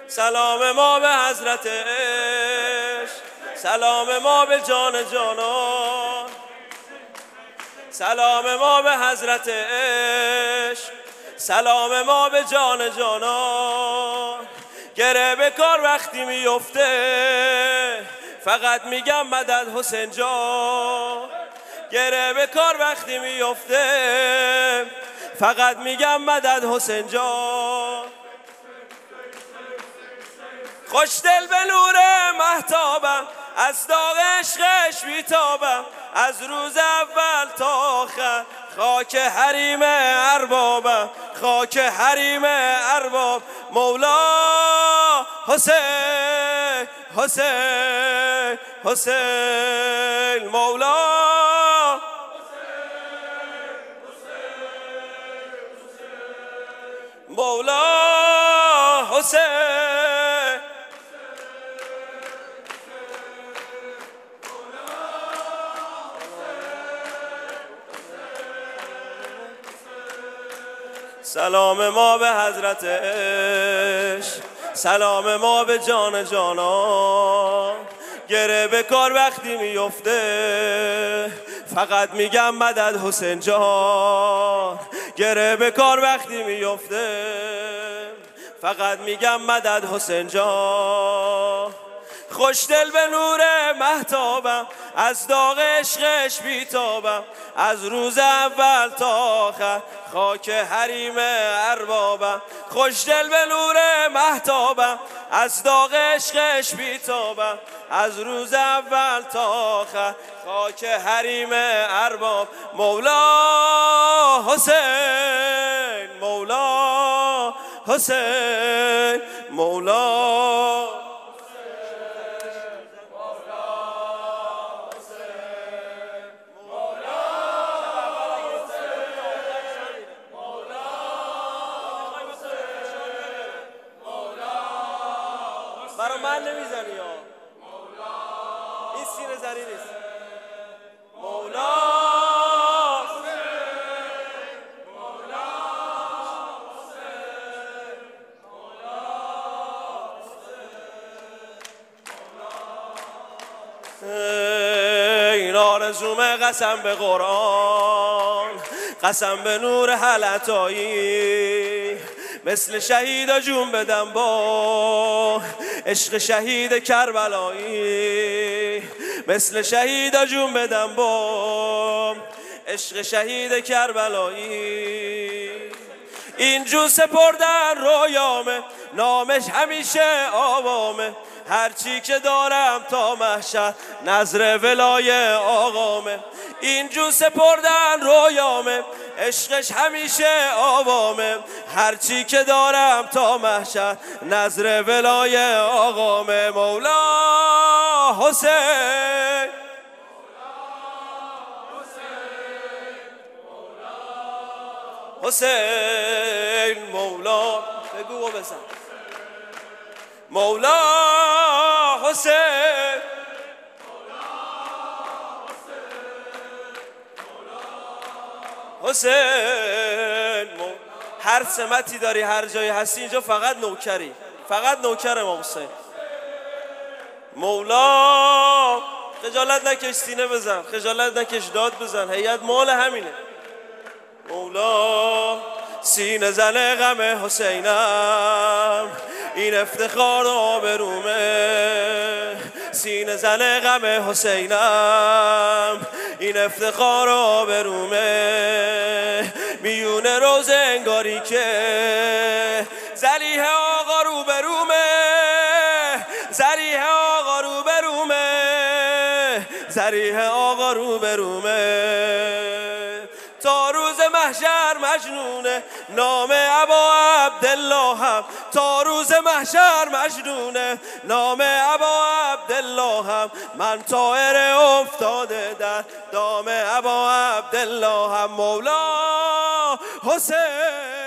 سلام ما به حضرت عشق، سلام ما به جان جانان، سلام ما به حضرت عشق، سلام ما به جان جانان. گره به کار وقتی میفته فقط میگم مدد حسین جان. گره به کار وقتی میفته فقط میگم مدد حسین جان. خوشدل به نور مهتابم، از داغ عشقش بیتابم، از روز اول تا آخر خاک حریم اربابم، خاک حریم ارباب. مولا حسین حسین حسین، مولا مولا حسین. سلام ما به حضرت عشق، سلام ما به جان جانان. گره به کار وقتی میفته فقط میگم مدد حسین جان. گره به کار وقتی میفته فقط میگم مدد حسین جان. خوشدل به نور مهتابم، از داغ عشقش بیتابم، از روز اول تا آخر خاک حریم اربابم. خوشدل به نور مهتابم، از داغ عشقش بیتابم، از روز اول تا آخر خاک حریم ارباب. مولا حسین مولا حسین، مولا برای من نمیزنی یا این سینه زنی نیست. مولا این آرزومه، قسم به قرآن، قسم به نور حلتایی، مثل شهیدا جون بدم با عشق شهید کربلایی، مثل شهیدا جون بدم با عشق شهید کربلایی. این جون سپردن رویامه، نامش همیشه آوامه، هرچی که دارم تا محشر نظر ولای آقامه. این جون سپردن رویامه، عشقش همیشه آوامه، هرچی که دارم تا محشر نظر ولای آقامه. مولا حسین حسین، مولا بگو و بزن. مولا حسین حسین، هر سمتی داری، هر جایی هستی اینجا فقط نوکری، فقط نوکر امام حسین. مولا خجالت نکش، سینه بزن، خجالت نکش، داد بزن، هیئت مال همینه. مولا سینه زن غم حسینم، این افتخار و آبرومه. سینه زن غم حسینم، این افتخار و آبرومه. میون روز انگاری که ذلیح آقا رو برومه، ذلیح آقا رو برومه، ذلیح آقا رو برومه. تا روز محشر مجنونه نام ابا عبدالله هم، تا روز محشر مجنونه نام ابا عبدالله هم. من طائر افتاده در دام ابا عبدالله هم. مولا حسین